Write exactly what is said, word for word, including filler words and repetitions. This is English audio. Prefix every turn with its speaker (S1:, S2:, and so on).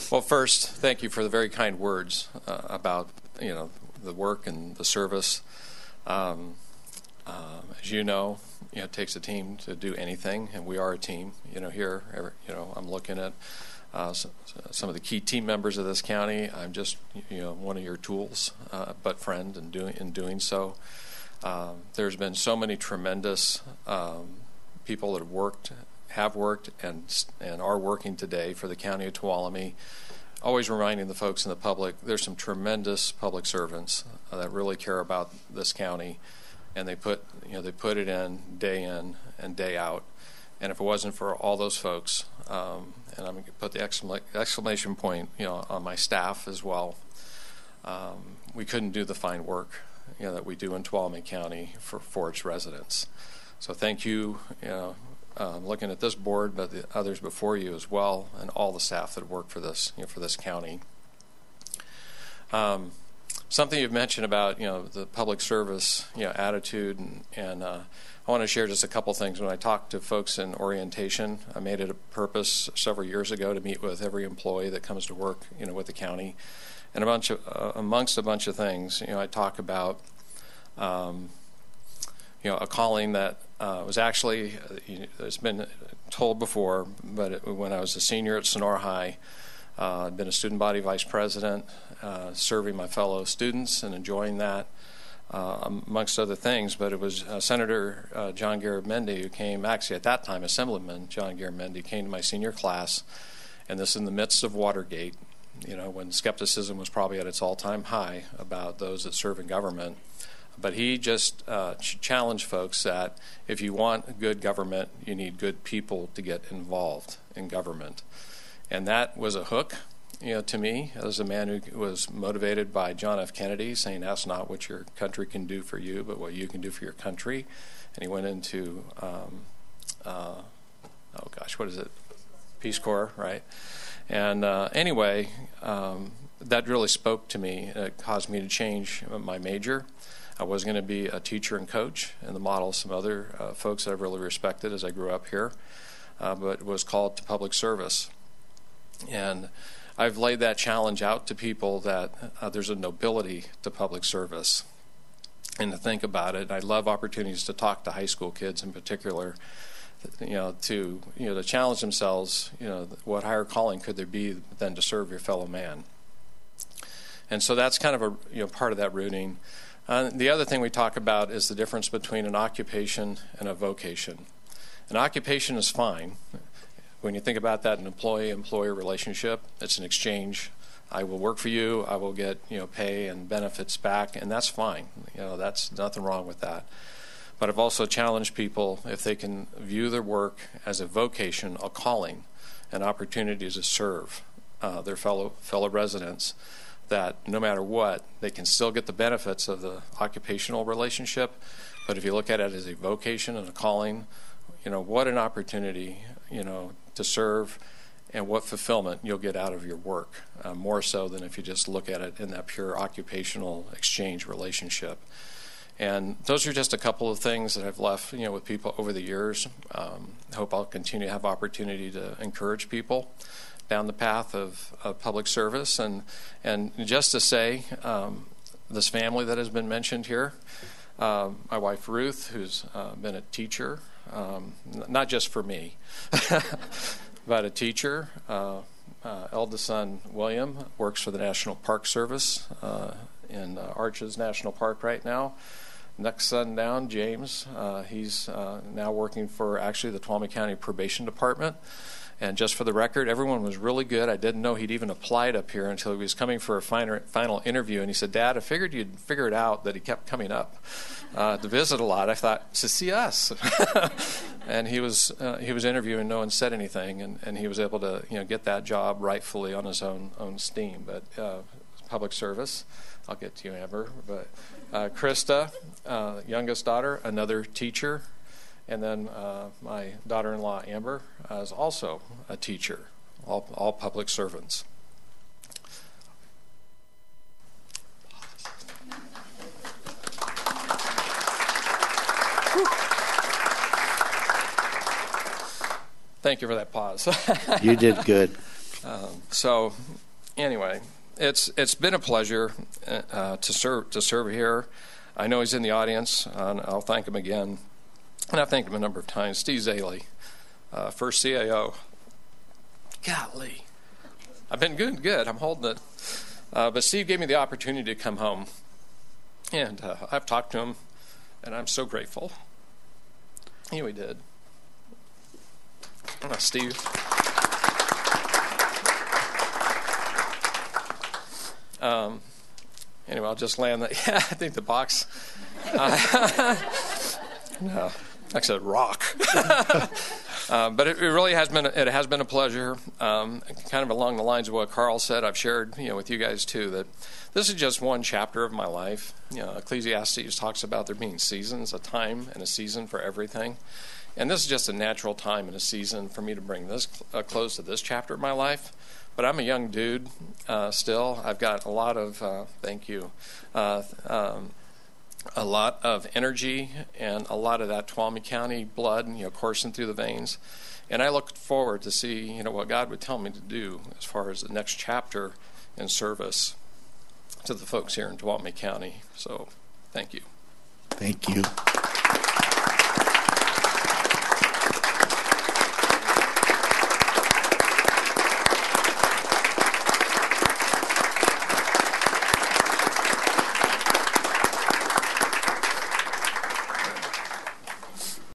S1: Well, first, thank you for the very kind words uh, about, you know, the work and the service. Um, uh, as you know, you know, it takes a team to do anything, and we are a team. You know, here, every, you know, I'm looking at uh, some, some of the key team members of this county. I'm just, you know, one of your tools, uh, but friend in doing in doing so. Um, there's been so many tremendous um, people that have worked, have worked, and and are working today for the county of Tuolumne. Always reminding the folks in the public, there's some tremendous public servants uh, that really care about this county, and they put you know they put it in day in and day out. And if it wasn't for all those folks, um, and I'm going to put the exclam- exclamation point, you know, on my staff as well, um, we couldn't do the fine work, you know, that we do in Tuolumne County for, for its residents. So thank you, you know, um, looking at this board, but the others before you as well, and all the staff that work for this, you know, for this county. Um, something you've mentioned about, you know, the public service, you know, attitude, and, and uh, I want to share just a couple things. When I talk to folks in orientation, I made it a purpose several years ago to meet with every employee that comes to work, you know, with the county. And a bunch of, uh, amongst a bunch of things, you know, I talk about, um, you know, a calling that uh, was actually, uh, you know, it's been told before, but it, when I was a senior at Sonora High, uh, I'd been a student body vice president, uh, serving my fellow students and enjoying that, uh, amongst other things. But it was uh, Senator uh, John Garamendi who came, actually at that time, Assemblyman John Garamendi came to my senior class, and this in the midst of Watergate, you know, when skepticism was probably at its all-time high about those that serve in government. But he just uh, ch- challenged folks that if you want good government, you need good people to get involved in government. And that was a hook, you know, to me, as a man who was motivated by John F. Kennedy, saying that's not what your country can do for you, but what you can do for your country. And he went into, um, uh, oh gosh, what is it? Peace Corps, right? And uh, anyway, um, that really spoke to me. It caused me to change my major. I was going to be a teacher and coach, and the model of some other uh, folks that I've really respected as I grew up here, uh, but was called to public service. And I've laid that challenge out to people that uh, there's a nobility to public service. And to think about it, I love opportunities to talk to high school kids in particular, you know, to you know to challenge themselves. You know, what higher calling could there be than to serve your fellow man? And so that's kind of a you know part of that rooting. Uh, the other thing we talk about is the difference between an occupation and a vocation. An occupation is fine. When you think about that, an employee-employer relationship, it's an exchange. I will work for you. I will get you know pay and benefits back, and that's fine. You know, that's nothing wrong with that. But I've also challenged people if they can view their work as a vocation, a calling, an opportunity to serve uh, their fellow fellow residents, that no matter what, they can still get the benefits of the occupational relationship. But if you look at it as a vocation and a calling, you know, what an opportunity, you know, to serve, and what fulfillment you'll get out of your work, uh, more so than if you just look at it in that pure occupational exchange relationship. And those are just a couple of things that I've left, you know, with people over the years. Um, hope I'll continue to have opportunity to encourage people down the path of, of public service. And and just to say, um, this family that has been mentioned here, um, my wife Ruth, who's uh, been a teacher, um, n- not just for me, but a teacher. Uh, uh, eldest son William works for the National Park Service uh, in uh, Arches National Park right now. Next son down, James, uh, he's uh, now working for actually the Tuolumne County Probation Department. And just for the record, everyone was really good. I didn't know he'd even applied up here until he was coming for a final, final interview. And he said, Dad, I figured you'd figure it out that he kept coming up uh, to visit a lot. I thought, to see us. And he was uh, he was interviewing, no one said anything. And, and he was able to you know get that job rightfully on his own own steam. But uh, public service, I'll get to you, Amber. But uh, Krista, uh, youngest daughter, another teacher. And then uh, my daughter-in-law, Amber, uh, is also a teacher, all, all public servants. Thank you for that pause.
S2: You did good.
S1: Um, so, anyway, it's it's been a pleasure uh, to serve to serve here. I know he's in the audience, and I'll thank him again. And I've thanked him a number of times. Steve Zaley, uh, first C A O. Golly, I've been good, good. I'm holding it. Uh, but Steve gave me the opportunity to come home, and uh, I've talked to him, and I'm so grateful. He we did. Uh, Steve. Um, anyway, I'll just land that. Yeah, I think the box. Uh, no, like I said, rock. uh, but it, it really has been. It has been a pleasure. Um, kind of along the lines of what Carl said, I've shared, you know, with you guys too, that this is just one chapter of my life. You know, Ecclesiastes talks about there being seasons, a time and a season for everything. And this is just a natural time and a season for me to bring this a close to this chapter of my life. But I'm a young dude uh, still. I've got a lot of, uh, thank you, uh, um, a lot of energy and a lot of that Tuolumne County blood, you know, coursing through the veins. And I look forward to see, you know, what God would tell me to do as far as the next chapter in service to the folks here in Tuolumne County. So, thank you.
S2: Thank you.